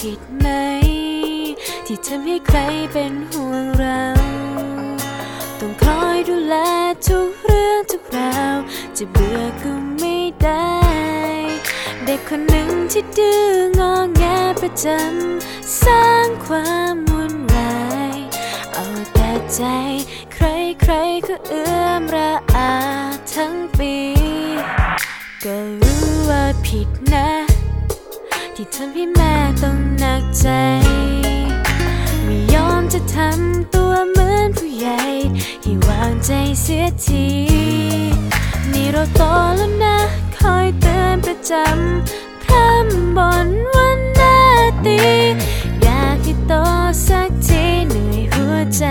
ผิดไหมที่ทำให้ใครเป็นห่วงเราต้องคอยดูแลทุกเรื่องทุกราวจะเบื่อก็ไม่ได้เด็กคนหนึ่งที่ดื้องอแงประจำสร้างความวุ่นวายเอาแต่ใจใครๆก็เอื้อมระอาทั้งปีก็รู้ว่าผิดนะที่ทำให้แม่ต้องหนักใจไม่ยอมจะทำตัวเหมือนผู้ใหญ่ให้วางใจเสียทีนี่เราโตแล้วนะคอยเตือนประจำพร่ำบ่นวันหน้าตีอยากให้โตสักทีเหนื่อยหัวใจ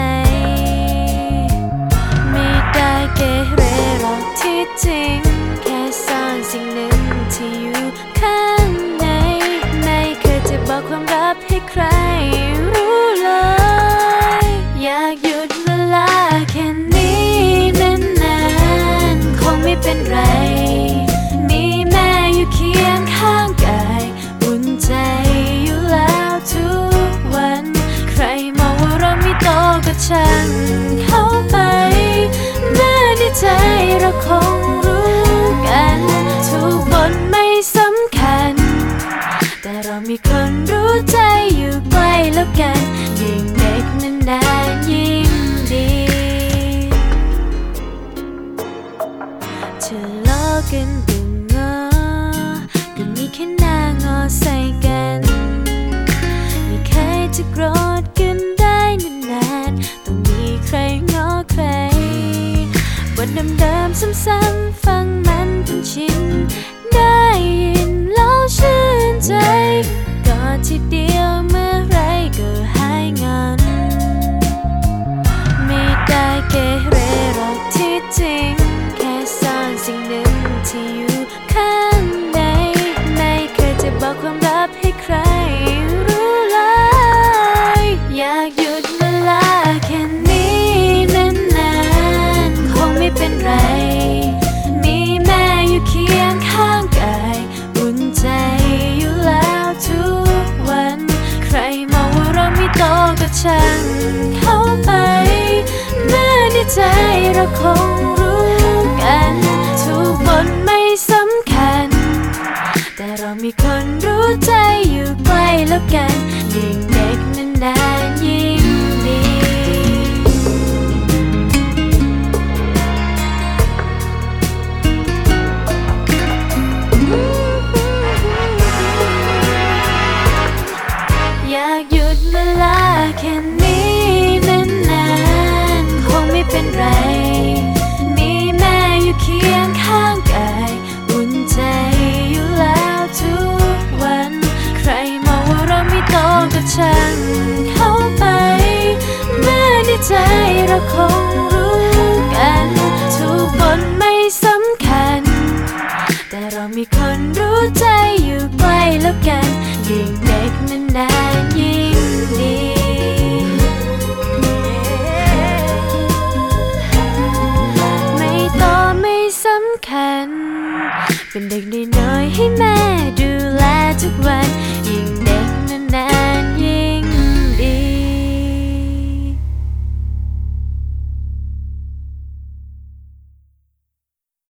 ไม่ได้เกเรหรอกที่จริงแค่ซ่อนสิ่งหนึ่งที่อยู่ข้างในไม่เคยจะบอกความลับให้ใครรู้เลยอยากหยุดเวลาแค่นี้นานๆคงไม่เป็นไรมีแม่อยู่เคียงข้างกายอุ่นใจอยู่แล้วทุกวันใครมองว่าเราไม่โตก็ช่างเข้าไปเมื่อในใจเราคงรู้กันทุกบนไม่สำคัญแต่เรามีคนรู้ใจอยู่ใกล้แล้วกันยิ่งเด็กนานๆยิ่งดีจะล้อกันก็งอก็มีแค่หน้างอใส่กันไม่เคยจะโกรธกันได้นานๆต้องมีใครงอใครบทเดิมๆซ้ำๆฟังมันจนชินได้ยินแล้วชื่นใจกอดทีเดียวเมื่อไรก็หายงอนไม่ได้เกเรหรอกที่จริงแค่ซ่อนสิ่งหนึ่งที่อยู่ข้างในไม่เคยจะบอกความลับให้ใครรู้เลยอยากหยุดเวลาแค่นี้นานๆคงไม่เป็นไรมีแม่อยู่เคียงข้างกายอุ่นใจอยู่แล้วทุกวันใครมองว่าเราไม่โตก็ช่างเข้าไปเมื่อในใจเราคงรู้กันทุกบนไม่สำคัญแต่เรามีคนรู้ใจอยู่ใกล้แล้วกันยิ่งเด็กนานๆยิ่งดีอยากหยุดเวลาแค่นี้นานๆคงไม่เป็นไรมีแม่อยู่เคียงข้างกายอุ่นใจอยู่แล้วทุกวันใครมองว่าเราไม่โตก็ช่างเข้าไปเมื่อในใจเราคงรู้กันทุกบนไม่สำคัญแต่เรามีคนรู้ใจอยู่ใกล้แล้วกันยิ่งเด็กนานๆยิ่งดีไม่โตไม่สำคัญเป็นเด็กน้อยๆให้แม่